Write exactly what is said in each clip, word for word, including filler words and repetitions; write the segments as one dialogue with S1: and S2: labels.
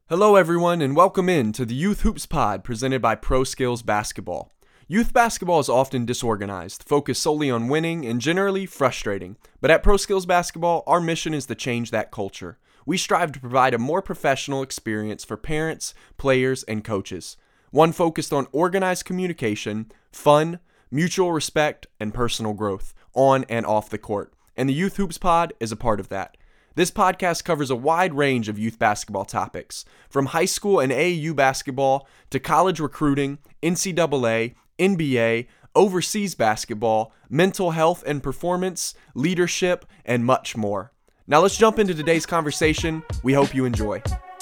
S1: Hello, everyone, and welcome in to the Youth Hoops Pod presented by Pro Skills Basketball. Youth basketball is often disorganized, focused solely on winning, and generally frustrating. But at Pro Skills Basketball, our mission is to change that culture. We strive to provide a more professional experience for parents, players, and coaches. One focused on organized communication, fun, mutual respect, and personal growth, on and off the court. And the Youth Hoops Pod is a part of that. This podcast covers a wide range of youth basketball topics, from high school and A A U basketball to college recruiting, N C double A, N B A, overseas basketball, mental health and performance, leadership, and much more. Now let's jump into today's conversation. We hope you enjoy.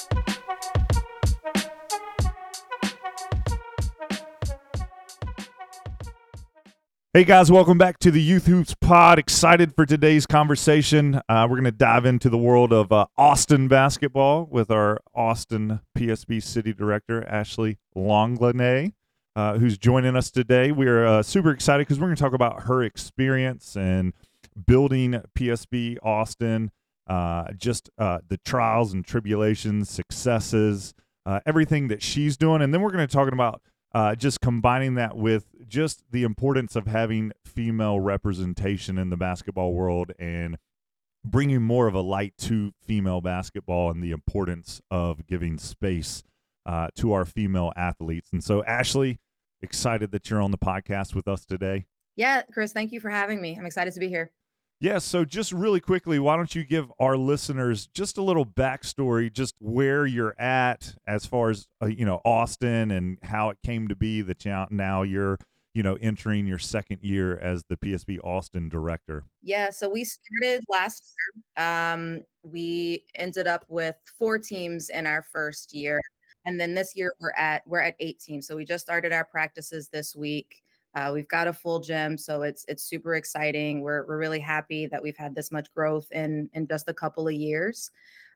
S2: Hey guys, welcome back to the Youth Hoops Pod. Excited for today's conversation. Uh, we're going to dive into the world of uh, Austin basketball with our Austin P S B City Director, Ashley Longlanay, uh, who's joining us today. We're uh, super excited because we're going to talk about her experience and building P S B Austin, uh, just uh, the trials and tribulations, successes, uh, everything that she's doing. And then we're going to talk about Uh, just combining that with just the importance of having female representation in the basketball world and bringing more of a light to female basketball and the importance of giving space uh, to our female athletes. And so, Ashley, excited that you're on the podcast with us today.
S3: Yeah, Chris, thank you for having me. I'm excited to be here.
S2: Yeah, so just really quickly, why don't you give our listeners just a little backstory, just where you're at as far as, uh, you know, Austin and how it came to be that you- now you're, you know, entering your second year as the P S B Austin director.
S3: Yeah, so we started last year. Um, we ended up with four teams in our first year. And then this year we're at we're at eight teams. So we just started our practices this week. Uh, we've got a full gym, so it's it's super exciting. We're we're really happy that we've had this much growth in in just a couple of years.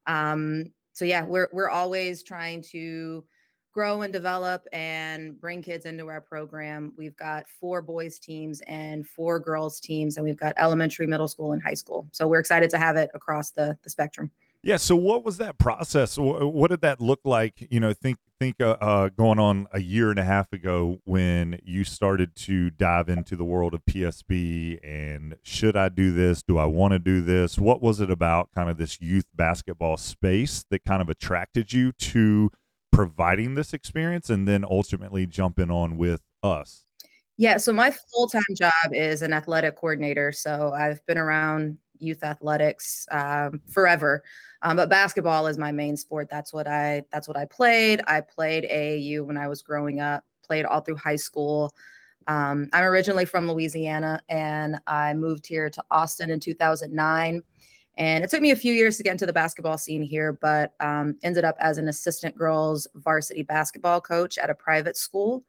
S3: Um, so yeah, we're we're always trying to grow and develop and bring kids into our program. We've got four boys teams and four girls teams, and we've got elementary, middle school, and high school. So we're excited to have it across the the spectrum.
S2: Yeah. So what was that process? Wh- What did that look like? You know, think think uh, uh, going on a year and a half ago when you started to dive into the world of P S B and should I do this? Do I want to do this? What was it about kind of this youth basketball space that kind of attracted you to providing this experience and then ultimately jumping on with us?
S3: Yeah, so my full-time job is an athletic coordinator. So I've been around youth athletics um, forever. Um, but basketball is my main sport. That's what I that's what I played. I played A A U when I was growing up, played all through high school. Um, I'm originally from Louisiana and I moved here to Austin in two thousand nine. And it took me a few years to get into the basketball scene here, but um, ended up as an assistant girls varsity basketball coach at a private school.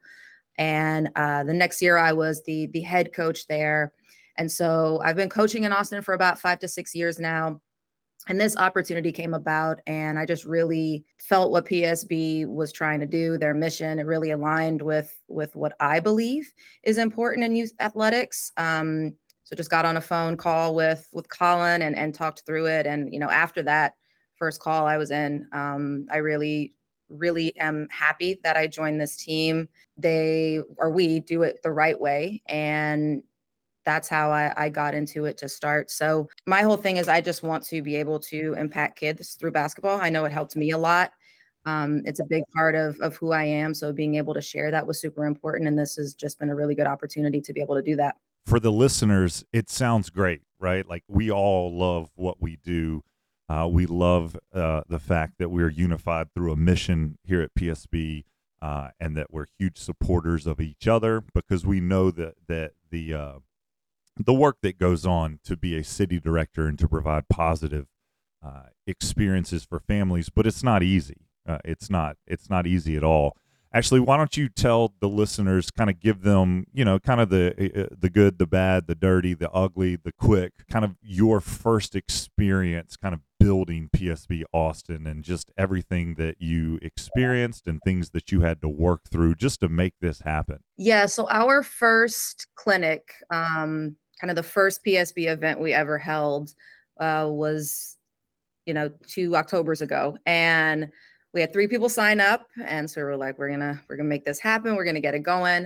S3: And uh, the next year I was the the head coach there. And so I've been coaching in Austin for about five to six years now. And this opportunity came about, and I just really felt what P S B was trying to do, their mission. It really aligned with with what I believe is important in youth athletics. Um, so just got on a phone call with with Colin and and talked through it. And you know, after that first call I was in, um, I really really am happy that I joined this team. They or we do it the right way, and that's how I, I got into it to start. So my whole thing is I just want to be able to impact kids through basketball. I know it helped me a lot. Um, it's a big part of, of who I am. So being able to share that was super important. And this has just been a really good opportunity to be able to do that.
S2: For the listeners, it sounds great, right? Like we all love what we do. Uh, we love uh, the fact that we're unified through a mission here at P S B, uh, and that we're huge supporters of each other because we know that that the uh, the work that goes on to be a city director and to provide positive uh, experiences for families, but it's not easy. Uh, it's not. It's not easy at all. Actually, why don't you tell the listeners, kind of give them, you know, kind of the uh, the good, the bad, the dirty, the ugly, the quick, kind of your first experience, kind of building P S B Austin and just everything that you experienced and things that you had to work through just to make this happen.
S3: Yeah. So our first clinic, um, kind of the first P S B event we ever held, uh, was, you know, two Octobers ago. And we had three people sign up, and so we're like, we're gonna we're gonna make this happen. We're gonna get it going.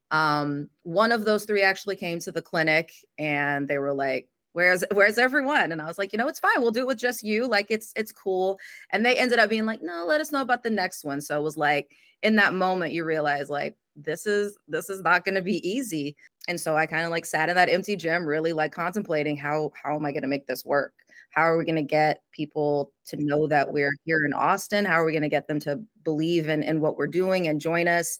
S3: Um, one of those three actually came to the clinic, and they were like, "Where's where's everyone?" And I was like, "You know, it's fine. We'll do it with just you. Like, it's it's cool." And they ended up being like, "No, let us know about the next one." So it was like in that moment, you realize like this is this is not going to be easy. And so I kind of like sat in that empty gym, really like contemplating how how am I going to make this work? How are we going to get people to know that we're here in Austin? How are we going to get them to believe in, in what we're doing and join us?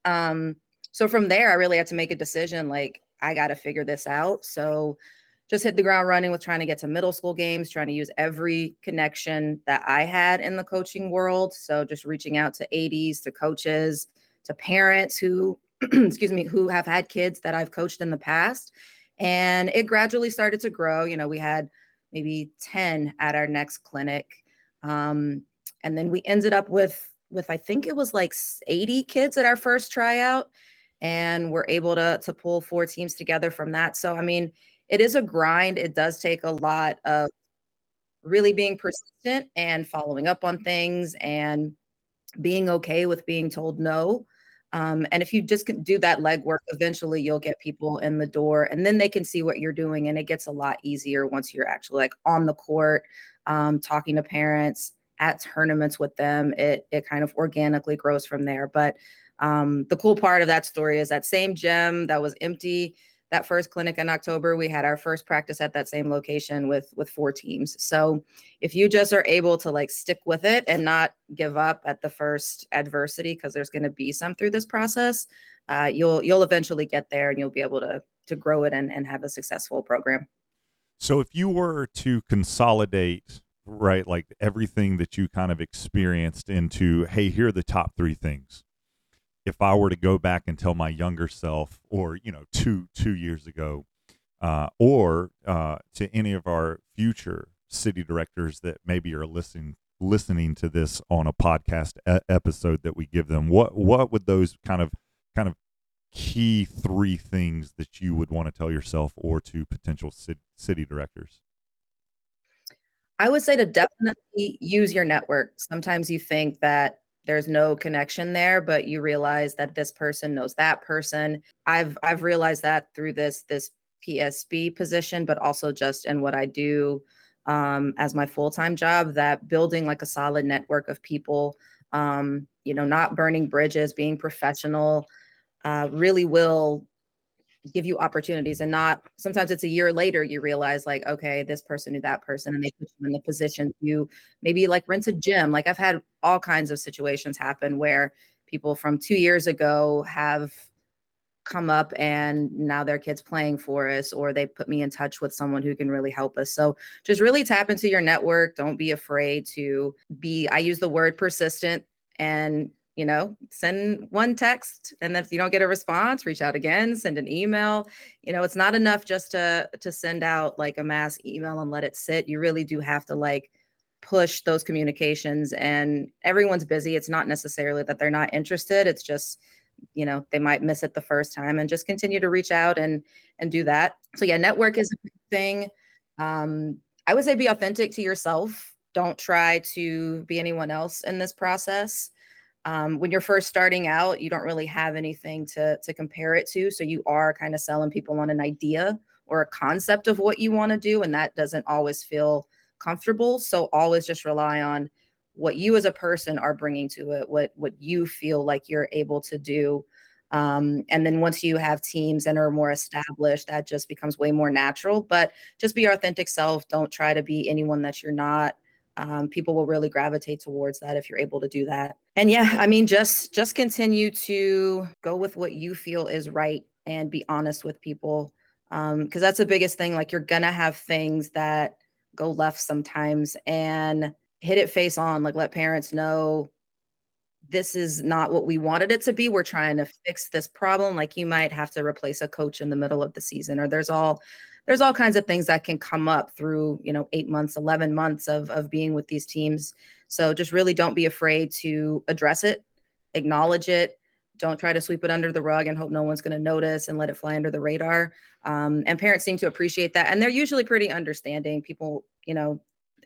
S3: Um, so from there, I really had to make a decision, like, I got to figure this out. So just hit the ground running with trying to get to middle school games, trying to use every connection that I had in the coaching world. So just reaching out to A Ds, to coaches, to parents who, excuse me, who have had kids that I've coached in the past. And it gradually started to grow. You know, we had maybe ten at our next clinic. Um, and then we ended up with, with, I think it was like eighty kids at our first tryout. And we're able to, to pull four teams together from that. So, I mean, it is a grind. It does take a lot of really being persistent and following up on things and being okay with being told no. Um, and if you just can do that legwork, eventually you'll get people in the door, and then they can see what you're doing. And it gets a lot easier once you're actually like on the court, um, talking to parents at tournaments with them. It it kind of organically grows from there. But um, the cool part of that story is that same gym that was empty, that first clinic in October, we had our first practice at that same location with with four teams. So if you just are able to like stick with it and not give up at the first adversity, because there's going to be some through this process, uh, you'll you'll eventually get there, and you'll be able to to grow it and, and have a successful program.
S2: So if you were to consolidate, right, like everything that you kind of experienced into, hey, here are the top three things. If I were to go back and tell my younger self, or, you know, two, two years ago, uh, or uh, to any of our future city directors that maybe are listening, listening to this on a podcast e- episode that we give them, what, what would those kind of, kind of key three things that you would want to tell yourself or to potential city, city directors?
S3: I would say to definitely use your network. Sometimes you think that there's no connection there, but you realize that this person knows that person. I've I've realized that through this this P S B position, but also just in what I do um, as my full-time job, that building like a solid network of people, um, you know, not burning bridges, being professional, uh, really will give you opportunities. And not sometimes it's a year later you realize like, okay, this person knew that person, and they put you in the position to maybe like rent a gym. Like I've had all kinds of situations happen where people from two years ago have come up and now their kids playing for us, or they put me in touch with someone who can really help us. So just really tap into your network. Don't be afraid to be, I use the word persistent, and you know, send one text, and then if you don't get a response, reach out again, send an email. You know, it's not enough just to to send out like a mass email and let it sit. You really do have to like push those communications, and everyone's busy. It's not necessarily that they're not interested. It's just, you know, they might miss it the first time, and just continue to reach out and and do that. So yeah, network is a big thing. Um, I would say be authentic to yourself. Don't try to be anyone else in this process. Um, when you're first starting out, you don't really have anything to, to compare it to. So you are kind of selling people on an idea or a concept of what you want to do. And that doesn't always feel comfortable. So always just rely on what you as a person are bringing to it, what, what you feel like you're able to do. Um, and then once you have teams that are more established, that just becomes way more natural. But just be your authentic self. Don't try to be anyone that you're not. Um, people will really gravitate towards that if you're able to do that. And yeah, I mean, just just continue to go with what you feel is right, and be honest with people, um, because that's the biggest thing. Like you're gonna have things that go left sometimes, and hit it face on. Like let parents know this is not what we wanted it to be. We're trying to fix this problem. Like you might have to replace a coach in the middle of the season, or there's all there's all kinds of things that can come up through, you know, eight months, eleven months of of being with these teams. So just really don't be afraid to address it, acknowledge it. Don't try to sweep it under the rug and hope no one's going to notice and let it fly under the radar. Um, and parents seem to appreciate that. And they're usually pretty understanding. People, you know,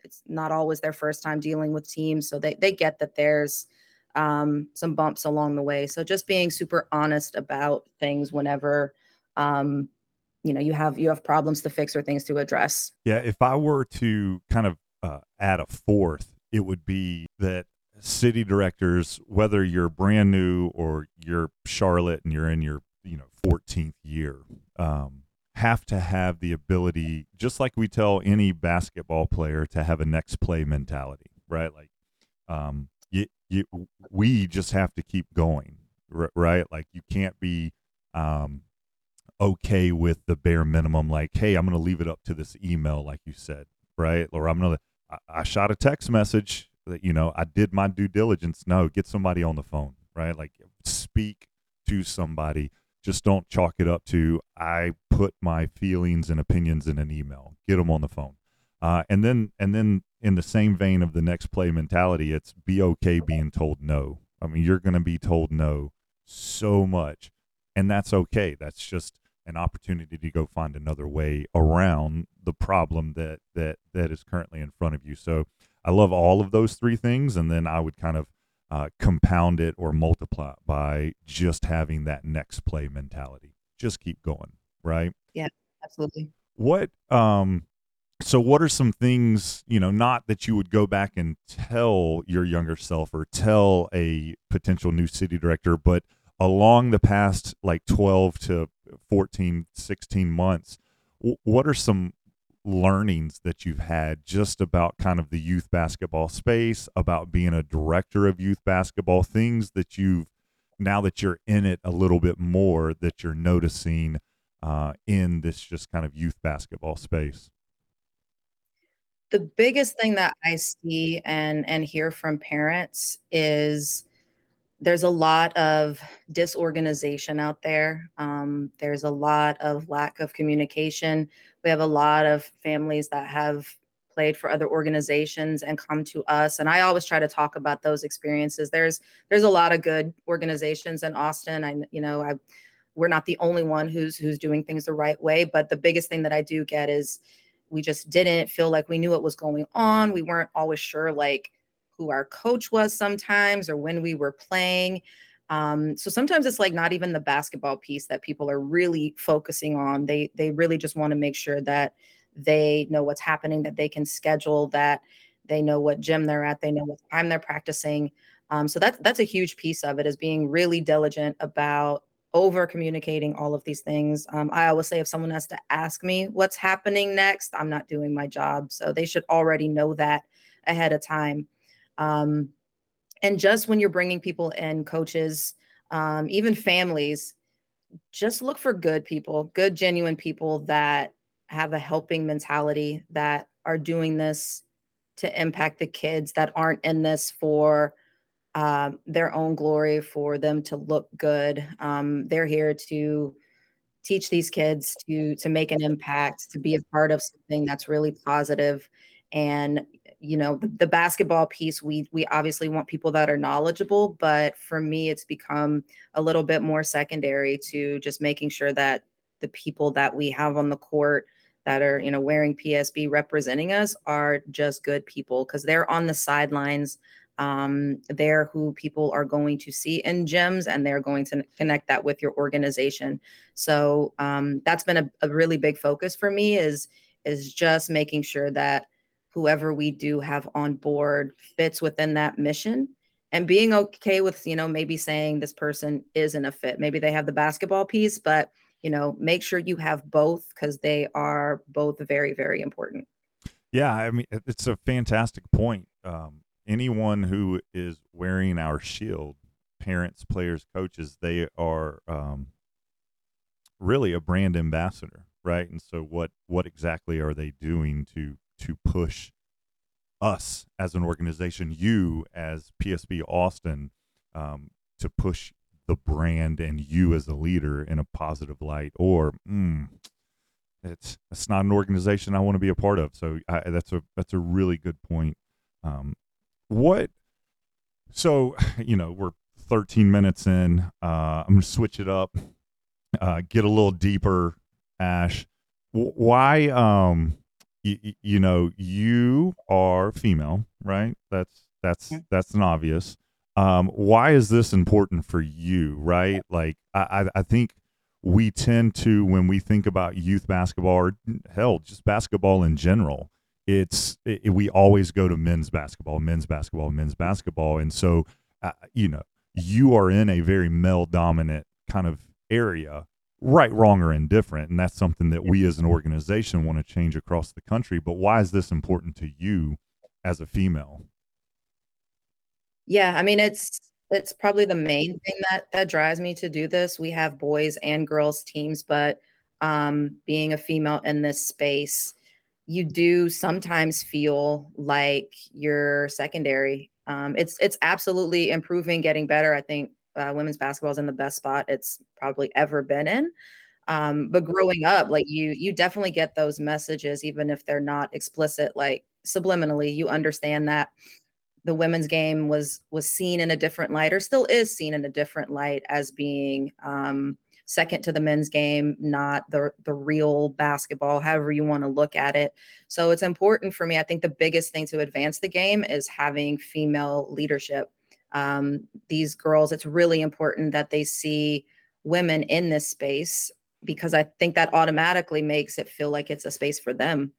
S3: it's not always their first time dealing with teams. So they, they get that there's um, some bumps along the way. So just being super honest about things whenever, um, you know, you have, you have problems to fix or things to address.
S2: Yeah. If I were to kind of uh, add a fourth, it would be that city directors, whether you're brand new or you're Charlotte and you're in your, you know, fourteenth year, um, have to have the ability, just like we tell any basketball player, to have a next play mentality, right? Like, um, you, you, we just have to keep going, right? Like, you can't be um, okay with the bare minimum. Like, hey, I'm going to leave it up to this email, like you said, right? Or I'm going to, I shot a text message that, you know, I did my due diligence. No, get somebody on the phone, right? Like, speak to somebody. Just don't chalk it up to, I put my feelings and opinions in an email. Get them on the phone. Uh, and then, and then in the same vein of the next play mentality, it's be okay being told no. I mean, you're going to be told no so much, and that's okay. That's just an opportunity to go find another way around the problem that, that, that is currently in front of you. So I love all of those three things. And then I would kind of Uh, compound it or multiply it by just having that next play mentality. Just keep going, right?
S3: Yeah, absolutely.
S2: What, um, so what are some things, you know, not that you would go back and tell your younger self or tell a potential new city director, but along the past like twelve to fourteen, sixteen months, w- what are some learnings that you've had just about kind of the youth basketball space, about being a director of youth basketball, things that you've, now that you're in it a little bit more, that you're noticing uh, in this just kind of youth basketball space?
S3: The biggest thing that I see and and hear from parents is there's a lot of disorganization out there. Um, there's a lot of lack of communication. We have a lot of families that have played for other organizations and come to us. And I always try to talk about those experiences. There's there's a lot of good organizations in Austin. I you know I we're not the only one who's who's doing things the right way. But the biggest thing that I do get is we just didn't feel like we knew what was going on. We weren't always sure like who our coach was sometimes or when we were playing. Um, so sometimes it's like not even the basketball piece that people are really focusing on. They they really just want to make sure that they know what's happening, that they can schedule, that they know what gym they're at, they know what time they're practicing. Um, so that's that's a huge piece of it, is being really diligent about over communicating all of these things. Um, I always say if someone has to ask me what's happening next, I'm not doing my job. So they should already know that ahead of time. Um, and just when you're bringing people in, coaches, um, even families, just look for good people, good, genuine people that have a helping mentality, that are doing this to impact the kids, that aren't in this for um, their own glory, for them to look good. Um, they're here to teach these kids to to make an impact, to be a part of something that's really positive. And you know, the, the basketball piece, we we obviously want people that are knowledgeable, but for me, it's become a little bit more secondary to just making sure that the people that we have on the court that are, you know, wearing P S B representing us are just good people, because they're on the sidelines. Um, they're who people are going to see in gyms, and they're going to connect that with your organization. So um, that's been a, a really big focus for me, is is just making sure that whoever we do have on board fits within that mission, and being okay with, you know, maybe saying this person isn't a fit. Maybe they have the basketball piece, but, you know, make sure you have both, because they are both very, very important.
S2: Yeah, I mean, it- it's a fantastic point. Um, anyone who is wearing our shield, parents, players, coaches, they are um, really a brand ambassador, right? And so, what what exactly are they doing to to push us as an organization, you as P S B Austin, um, to push the brand and you as a leader in a positive light? Or mm, it's it's not an organization I want to be a part of. So I, that's a that's a really good point. Um, what? So you know, we're thirteen minutes in. Uh, I'm gonna switch it up, uh, get a little deeper. Ash, w- why? Um, you, you know, you are female, right? That's that's
S3: Mhm.
S2: that's an obvious. Um, why is this important for you, right? Like, I, I I think we tend to, when we think about youth basketball, or hell, just basketball in general, it's it, we always go to men's basketball, men's basketball, men's basketball, and so uh, you know, you are in a very male dominant kind of area, right, wrong, or indifferent. And that's something that we as an organization want to change across the country. But why is this important to you as a female?
S3: Yeah, I mean it's it's probably the main thing that that drives me to do this. We have boys and girls teams, but um being a female in this space, you do sometimes feel like you're secondary. Um it's it's absolutely improving, getting better. I think uh, women's basketball is in the best spot it's probably ever been in. Um, but growing up, like you you definitely get those messages, even if they're not explicit, like subliminally, you understand that the women's game was was seen in a different light, or still is seen in a different light, as being um, second to the men's game, not the the real basketball, however you want to look at it. So it's important for me. I think the biggest thing to advance the game is having female leadership. Um, these girls, it's really important that they see women in this space, because I think that automatically makes it feel like it's a space for them.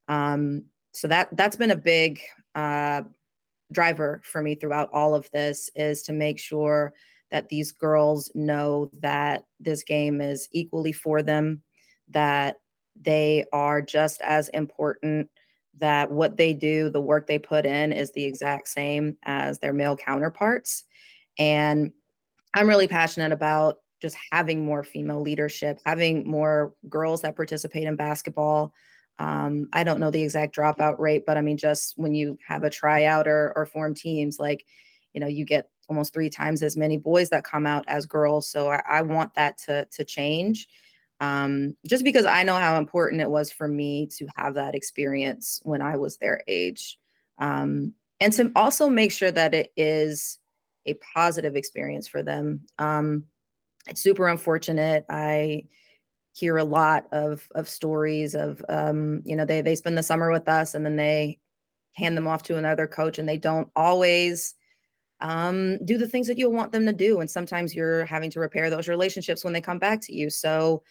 S3: Um, so that that's been a big uh, driver for me throughout all of this, is to make sure that these girls know that this game is equally for them, that they are just as important, that what they do, the work they put in, is the exact same as their male counterparts. And I'm really passionate about just having more female leadership, having more girls that participate in basketball. Um, I don't know the exact dropout rate, but I mean, just when you have a tryout or, or form teams, like, you know, you get almost three times as many boys that come out as girls. So I, I want that to to change. Um, just because I know how important it was for me to have that experience when I was their age. Um, and to also make sure that it is a positive experience for them. Um, it's super unfortunate. I hear a lot of of stories of um, you know, they they spend the summer with us and then they hand them off to another coach, and they don't always um, do the things that you want them to do. And sometimes you're having to repair those relationships when they come back to you. So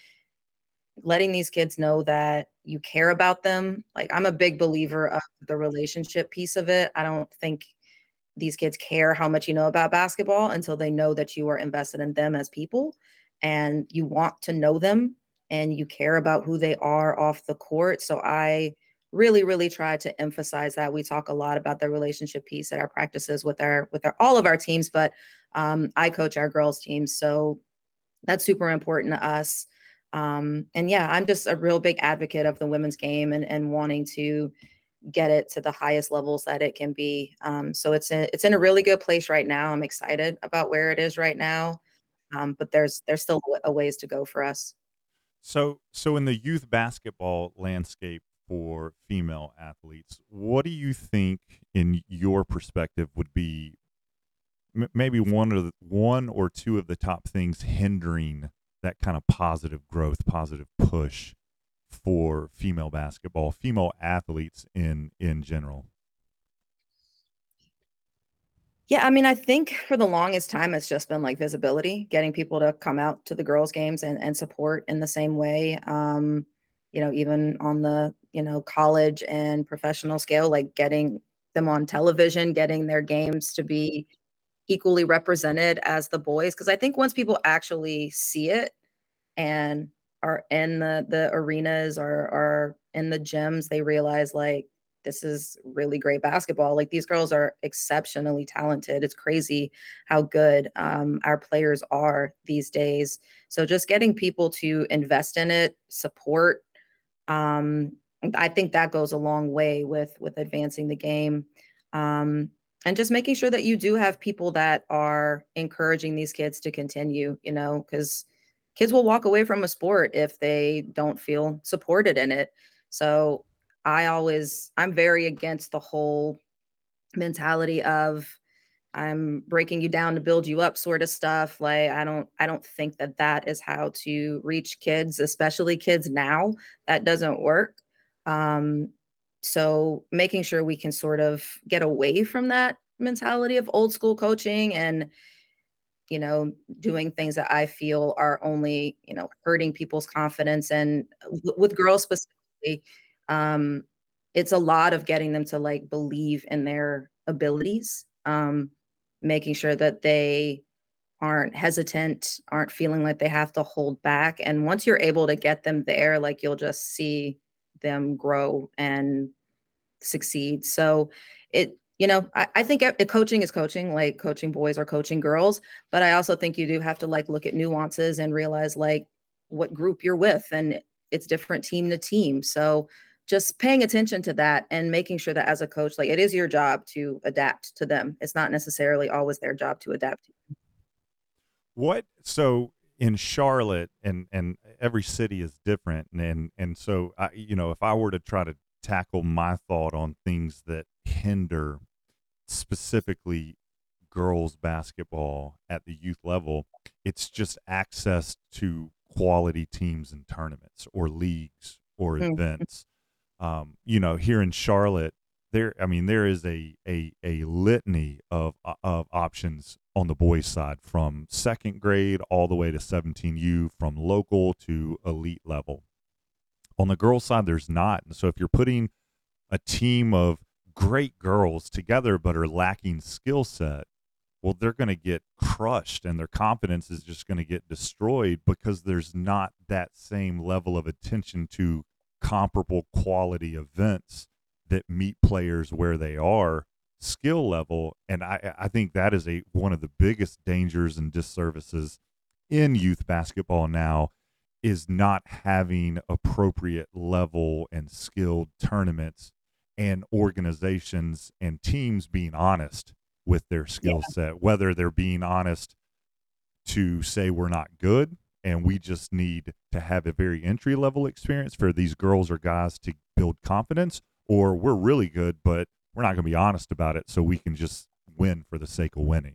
S3: letting these kids know that you care about them. Like, I'm a big believer of the relationship piece of it. I don't think these kids care how much you know about basketball until they know that you are invested in them as people, and you want to know them, and you care about who they are off the court. So I really, really try to emphasize that. We talk a lot about the relationship piece at our practices with our with our all of our teams, but um, I coach our girls teams, so that's super important to us. Um, and yeah, I'm just a real big advocate of the women's game, and and wanting to get it to the highest levels that it can be. Um, so it's in, it's in a really good place right now. I'm excited about where it is right now, um, but there's there's still a ways to go for us.
S2: So, so in the youth basketball landscape for female athletes, what do you think, in your perspective, would be m- maybe one or the, one or two of the top things hindering that kind of positive growth, positive push for female basketball, female athletes in in general?
S3: Yeah, I mean, I think for the longest time, it's just been like visibility, getting people to come out to the girls' games and, and support in the same way. Um, you know, even on the, you know, college and professional scale, like getting them on television, getting their games to be equally represented as the boys. Cause I think once people actually see it and are in the the arenas, or are in the gyms, they realize like this is really great basketball. Like, these girls are exceptionally talented. It's crazy how good um, our players are these days. So just getting people to invest in it, support. Um, I think that goes a long way with with advancing the game. Um, and just making sure that you do have people that are encouraging these kids to continue, you know, because kids will walk away from a sport if they don't feel supported in it. So I always, I'm very against the whole mentality of I'm breaking you down to build you up sort of stuff. Like, I don't, I don't think that that is how to reach kids, especially kids now. That doesn't work. Um, so making sure we can sort of get away from that mentality of old school coaching and, you know, doing things that I feel are only, you know, hurting people's confidence. And w- with girls specifically, um, it's a lot of getting them to like believe in their abilities, um, making sure that they aren't hesitant, aren't feeling like they have to hold back. And once you're able to get them there, like you'll just see them grow and succeed. So it, you know, I, I think it, coaching is coaching, like coaching boys or coaching girls. But I also think you do have to like look at nuances and realize like what group you're with, and it's different team to team. So just paying attention to that and making sure that as a coach, like it is your job to adapt to them. It's not necessarily always their job to adapt.
S2: What so in Charlotte, and and every city is different, and and, and so I, you know, if I were to try to tackle my thought on things that hinder specifically girls basketball at the youth level, it's just access to quality teams and tournaments or leagues or
S3: Mm.
S2: events. Um, you know, here in Charlotte, there, I mean, there is a a a litany of of options on the boys' side, from second grade all the way to seventeen U, from local to elite level. On the girls' side, there's not. And so if you're putting a team of great girls together but are lacking skill set, well, they're going to get crushed and their confidence is just going to get destroyed because there's not that same level of attention to comparable quality events that meet players where they are skill level. And I, I think that is a one of the biggest dangers and disservices in youth basketball now, is not having appropriate level and skilled tournaments and organizations and teams being honest with their skill
S3: Yeah.
S2: set, whether they're being honest to say we're not good and we just need to have a very entry level experience for these girls or guys to build confidence, or we're really good, but we're not going to be honest about it so we can just win for the sake of winning.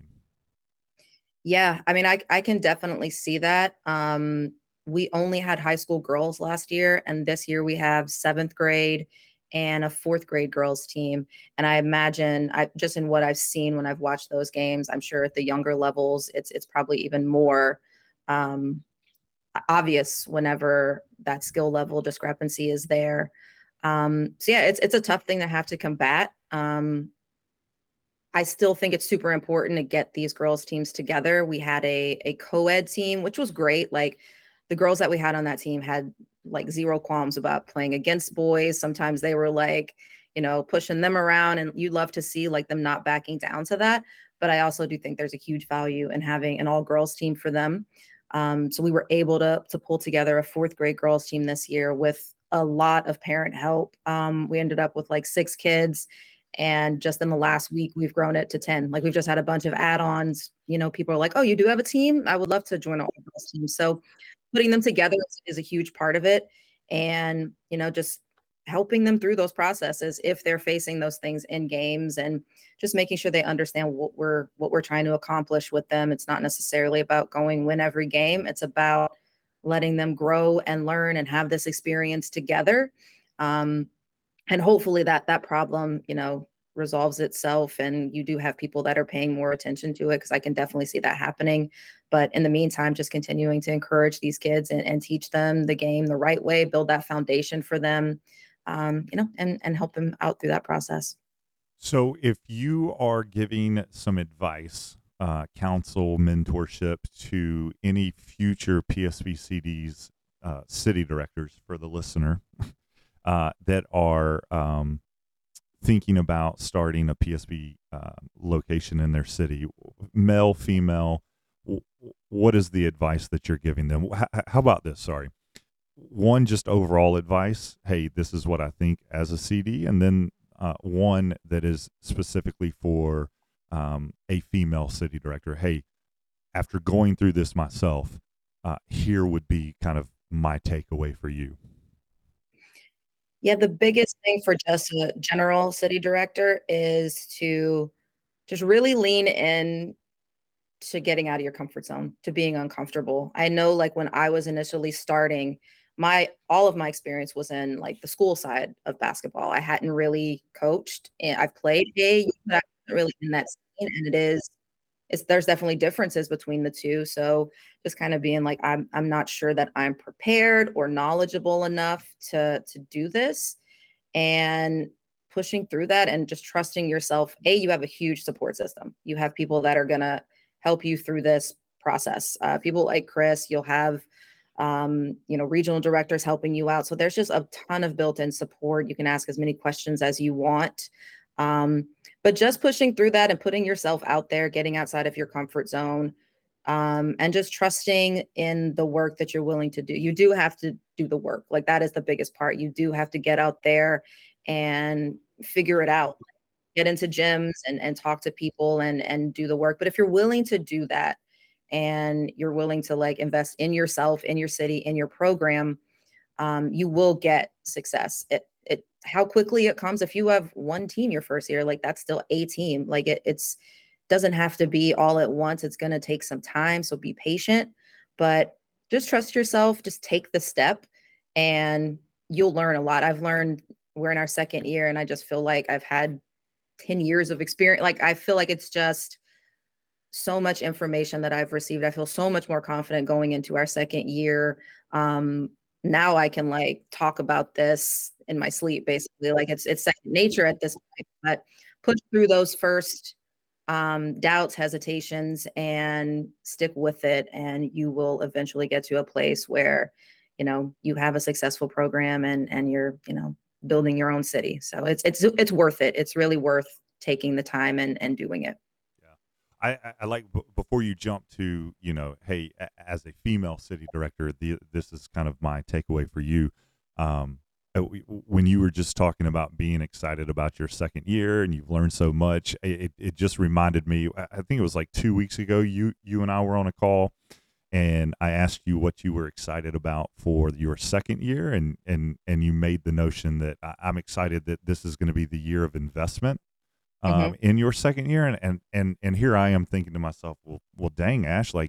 S3: Yeah, I mean, I I can definitely see that. Um, we only had high school girls last year, and this year we have seventh grade and a fourth grade girls team. And I imagine, I just in what I've seen when I've watched those games, I'm sure at the younger levels, it's it's probably even more um, obvious whenever that skill level discrepancy is there. Um, so yeah, it's it's a tough thing to have to combat. Um, I still think it's super important to get these girls teams together. We had a a co-ed team, which was great. Like the girls that we had on that team had like zero qualms about playing against boys. Sometimes they were like, you know, pushing them around, and you love to see like them not backing down to that. But I also do think there's a huge value in having an all girls team for them. Um, so we were able to to pull together a fourth grade girls team this year with a lot of parent help. Um, we ended up with like six kids, and just in the last week, we've grown it to ten. Like we've just had a bunch of add-ons. You know, people are like, oh, you do have a team? I would love to join all girls team. So putting them together is, is a huge part of it. And, you know, just helping them through those processes if they're facing those things in games, and just making sure they understand what we're what we're trying to accomplish with them. It's not necessarily about going win every game. It's about letting them grow and learn and have this experience together. Um, and hopefully that that problem, you know, resolves itself, and you do have people that are paying more attention to it, because I can definitely see that happening. But in the meantime, just continuing to encourage these kids and, and teach them the game the right way, build that foundation for them, um, you know, and and help them out through that process.
S2: So if you are giving some advice, uh, counsel, mentorship to any future P S B C Ds, uh, city directors for the listener, uh, that are um, thinking about starting a P S B uh, location in their city, male, female, w- what is the advice that you're giving them? H- how about this? Sorry. One, just overall advice. Hey, this is what I think as a C D. And then uh, one that is specifically for um, a female city director. Hey, after going through this myself, uh, here would be kind of my takeaway for you.
S3: Yeah, the biggest thing for just a general city director is to just really lean in to getting out of your comfort zone, to being uncomfortable. I know like when I was initially starting, my all of my experience was in like the school side of basketball. I hadn't really coached, and I've played A, but I wasn't really in that scene. And it is, it's there's definitely differences between the two. So just kind of being like, I'm I'm not sure that I'm prepared or knowledgeable enough to to do this, and pushing through that and just trusting yourself. A, you have a huge support system. You have people that are gonna help you through this process. Uh, people like Chris, you'll have um, you know, regional directors helping you out. So there's just a ton of built-in support. You can ask as many questions as you want. Um, but just pushing through that and putting yourself out there, getting outside of your comfort zone, um, and just trusting in the work that you're willing to do. You do have to do the work. Like that is the biggest part. You do have to get out there and figure it out. Get into gyms and, and talk to people and, and do the work. But if you're willing to do that, and you're willing to like invest in yourself, in your city, in your program, um, you will get success. It, it, how quickly it comes. If you have one team your first year, like that's still a team. Like it, it's doesn't have to be all at once. It's going to take some time. So be patient, but just trust yourself. Just take the step, and you'll learn a lot. I've learned. We're in our second year, and I just feel like I've had ten years of experience. Like I feel like it's just so much information that I've received. I feel so much more confident going into our second year. Um, now I can like talk about this in my sleep, basically. Like it's it's second nature at this point. But push through those first um, doubts, hesitations, and stick with it, and you will eventually get to a place where, you know, you have a successful program and and you're, you know, building your own city. So it's it's it's worth it. It's really worth taking the time and and doing it.
S2: I, I, I like b- before you jump to, you know, hey, a, as a female city director, the, this is kind of my takeaway for you. Um, uh, w- when you were just talking about being excited about your second year and you've learned so much, it, it just reminded me. I I think it was like two weeks ago. You you and I were on a call, and I asked you what you were excited about for your second year, and and and you made the notion that I, I'm excited that this is going to be the year of investment
S3: Mm-hmm.
S2: um, in your second year. And, and, and, and here I am thinking to myself, well, well, dang, Ash, like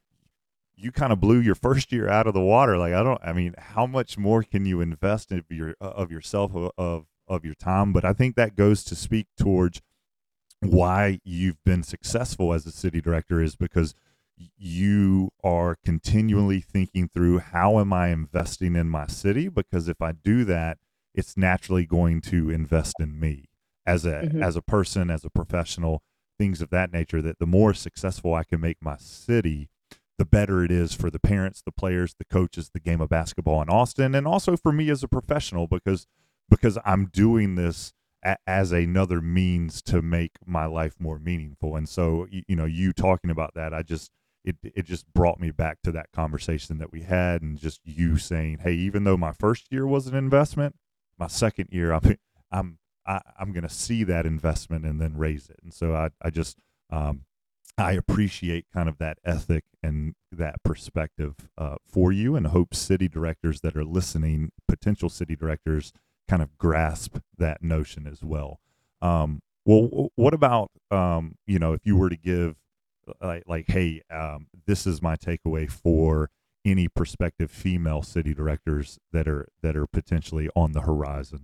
S2: you kind of blew your first year out of the water. Like, I don't, I mean, how much more can you invest in your, of yourself, of, of, of your time? But I think that goes to speak towards why you've been successful as a city director, is because you are continually thinking through, how am I investing in my city? Because if I do that, it's naturally going to invest in me as a
S3: Mm-hmm.
S2: as a person, as a professional, things of that nature. That the more successful I can make my city, the better it is for the parents, the players, the coaches, the game of basketball in Austin, and also for me as a professional, because because I'm doing this a, as another means to make my life more meaningful. And so, you, you know, you talking about that, I just it it just brought me back to that conversation that we had, and just you saying, hey, even though my first year was an investment, my second year, I'm I'm I, I'm going to see that investment and then raise it. And so I, I just, um, I appreciate kind of that ethic and that perspective uh, for you, and hope city directors that are listening, potential city directors, kind of grasp that notion as well. Um, well, what about, um, you know, if you were to give like, like hey, um, this is my takeaway for any prospective female city directors that are, that are potentially on the horizon?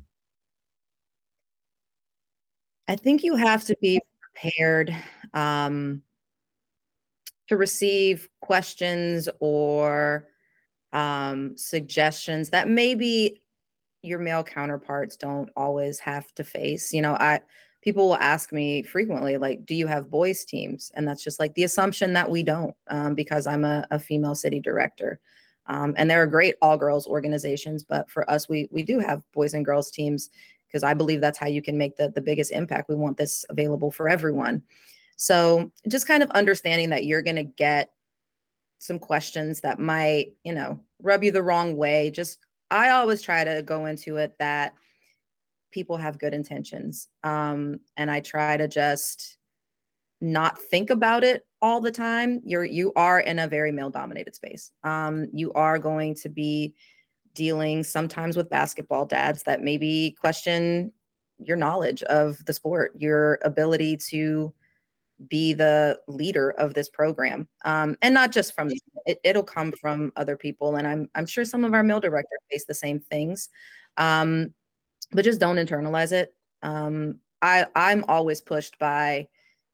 S3: I think you have to be prepared um, to receive questions or um, suggestions that maybe your male counterparts don't always have to face. You know, I people will ask me frequently, like, "Do you have boys teams?" And that's just like the assumption that we don't, um, because I'm a, a female city director. Um, and there are great all girls organizations, but for us, we we do have boys and girls teams because I believe that's how you can make the the biggest impact. We want this available for everyone. So just kind of understanding that you're going to get some questions that might, you know, rub you the wrong way. Just, I always try to go into it that people have good intentions. Um, and I try to just not think about it all the time. You're, you are in a very male dominated space. Um, you are going to be dealing sometimes with basketball dads that maybe question your knowledge of the sport, your ability to be the leader of this program. Um, and not just from me, it, it'll come from other people. And I'm, I'm sure some of our mill directors face the same things. Um, but just don't internalize it. Um, I, I'm always pushed by,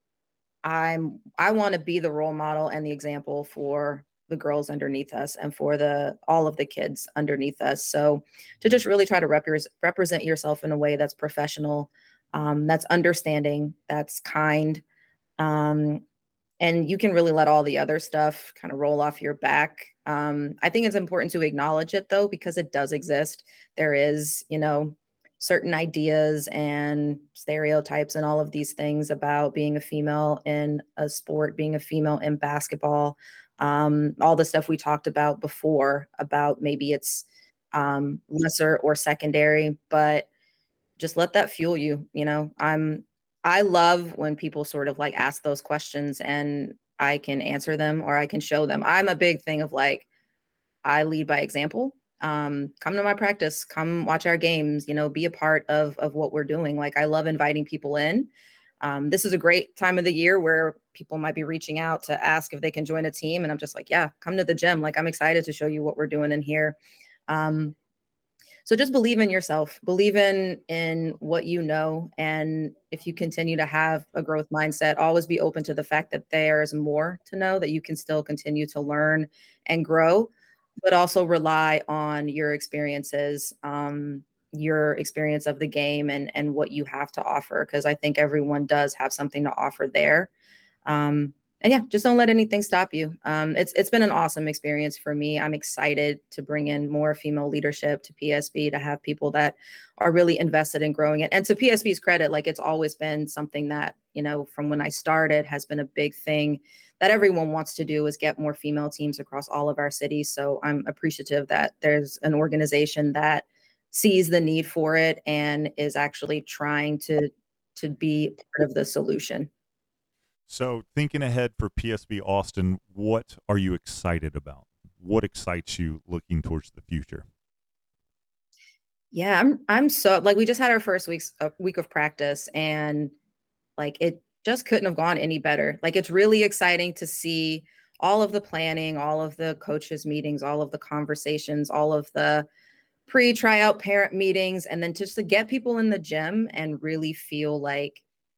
S3: I'm, I want to be the role model and the example for the girls underneath us and for the, all of the kids underneath us. So to just really try to repre- represent yourself in a way that's professional, um, that's understanding, that's kind, um, and you can really let all the other stuff kind of roll off your back. Um, I think it's important to acknowledge it though, because it does exist. There is, you know, certain ideas and stereotypes and all of these things about being a female in a sport, being a female in basketball, um, all the stuff we talked about before about maybe it's um, lesser or secondary, but just let that fuel you. You know, I'm, I love when people sort of like ask those questions and I can answer them or I can show them. I'm a big thing of like, I lead by example. Um, come to my practice, come watch our games, you know, be a part of, of what we're doing. Like, I love inviting people in. Um, this is a great time of the year where people might be reaching out to ask if they can join a team. And I'm just like, yeah, come to the gym. Like, I'm excited to show you what we're doing in here. Um, so just believe in yourself, believe in, in what you know. And if you continue to have a growth mindset, always be open to the fact that there's more to know, that you can still continue to learn and grow, but also rely on your experiences, um, your experience of the game and, and what you have to offer. Cause I think everyone does have something to offer there. Um, and yeah, just don't let anything stop you. Um, it's it's been an awesome experience for me. I'm excited to bring in more female leadership to P S B, to have people that are really invested in growing it. And to P S B's credit, like, it's always been something that, you know, from when I started has been a big thing that everyone wants to do, is get more female teams across all of our cities. So I'm appreciative that there's an organization that sees the need for it and is actually trying to to be part of the solution.
S2: So, thinking ahead for P S B Austin, what are you excited about? What excites you looking towards the future?
S3: Yeah, I'm I'm so, like, we just had our first week's a week of practice and like it just couldn't have gone any better. Like, it's really exciting to see all of the planning, all of the coaches meetings, all of the conversations, all of the pre-tryout parent meetings, and then just to get people in the gym and really feel like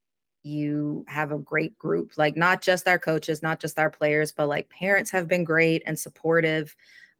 S3: you have a great group, like not just our coaches, not just our players, but like parents have been great and supportive.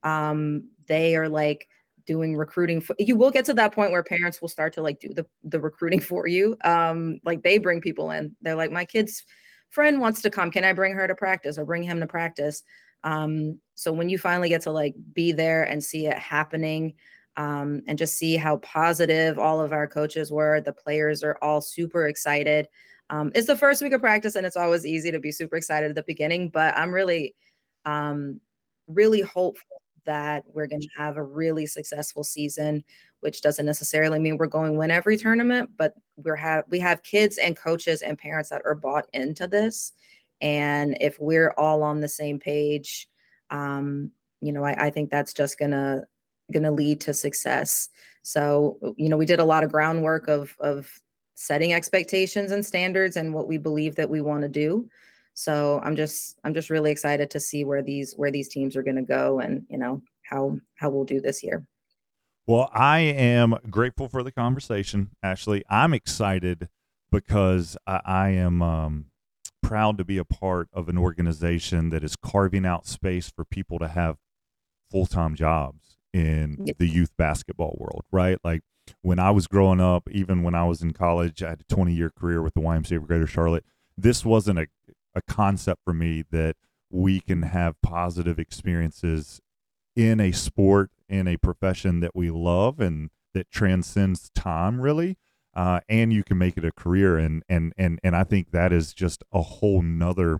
S3: Um, they are like doing recruiting. For, you will get to that point where parents will start to like do the, the recruiting for you. Um, like, they bring people in. They're like, my kid's friend wants to come. Can I bring her to practice or bring him to practice? Um, so when you finally get to like be there and see it happening, um, and just see how positive all of our coaches were, the players are all super excited. Um, it's the first week of practice and it's always easy to be super excited at the beginning, but I'm really, um, really hopeful that we're going to have a really successful season, which doesn't necessarily mean we're going to win every tournament, but we're have, we have kids and coaches and parents that are bought into this. And if we're all on the same page, um, you know, I, I think that's just gonna, gonna lead to success. So, you know, we did a lot of groundwork of, of, setting expectations and standards and what we believe that we want to do. So I'm just I'm just really excited to see where these where these teams are going to go and, you know, how how we'll do this year.
S2: Well, I am grateful for the conversation, Ashley. I'm excited because I, I am um, proud to be a part of an organization that is carving out space for people to have full-time jobs in
S3: Yeah.
S2: the youth basketball world, right? Like, when I was growing up, even when I was in college, I had a twenty-year career with the Y M C A of Greater Charlotte. This wasn't a, a concept for me that we can have positive experiences in a sport, in a profession that we love and that transcends time, really, uh, and you can make it a career. And and and and I think that is just a whole nother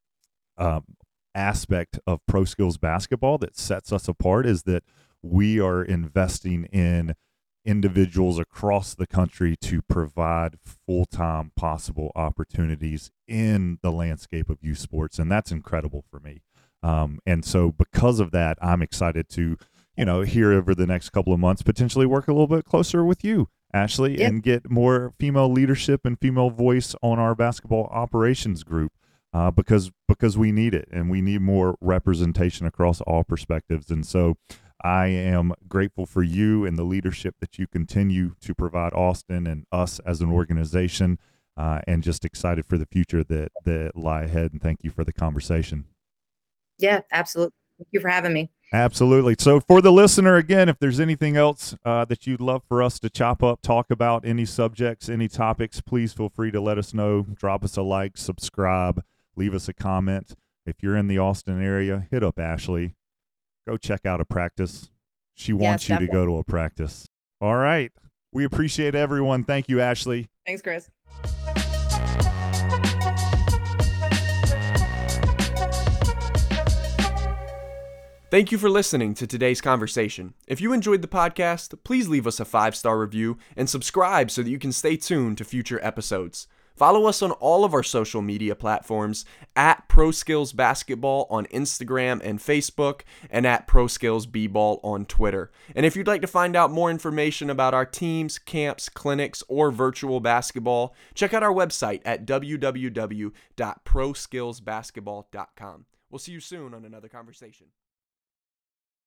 S2: um, aspect of Pro Skills basketball that sets us apart, is that we are investing in individuals across the country to provide full-time possible opportunities in the landscape of youth sports. And that's incredible for me. Um, and so because of that, I'm excited to, you know, here over the next couple of months, potentially work a little bit closer with you, Ashley,
S3: Yep.
S2: and get more female leadership and female voice on our basketball operations group uh, because because we need it, and we need more representation across all perspectives. And so I am grateful for you and the leadership that you continue to provide Austin and us as an organization, uh, and just excited for the future that, that lie ahead. And thank you for the conversation.
S3: Yeah, absolutely. Thank you for having me.
S2: Absolutely. So for the listener, again, if there's anything else uh, that you'd love for us to chop up, talk about, any subjects, any topics, please feel free to let us know. Drop us a like, subscribe, leave us a comment. If you're in the Austin area, hit up Ashley. Go check out a practice. She wants
S3: Yes,
S2: you to
S3: definitely.
S2: go to a practice. All right. We appreciate everyone. Thank you, Ashley.
S3: Thanks, Chris.
S1: Thank you for listening to today's conversation. If you enjoyed the podcast, please leave us a five-star review and subscribe so that you can stay tuned to future episodes. Follow us on all of our social media platforms at ProSkillsBasketball on Instagram and Facebook, and at ProSkillsBball on Twitter. And if you'd like to find out more information about our teams, camps, clinics, or virtual basketball, check out our website at w w w dot pro skills basketball dot com. We'll see you soon on another conversation.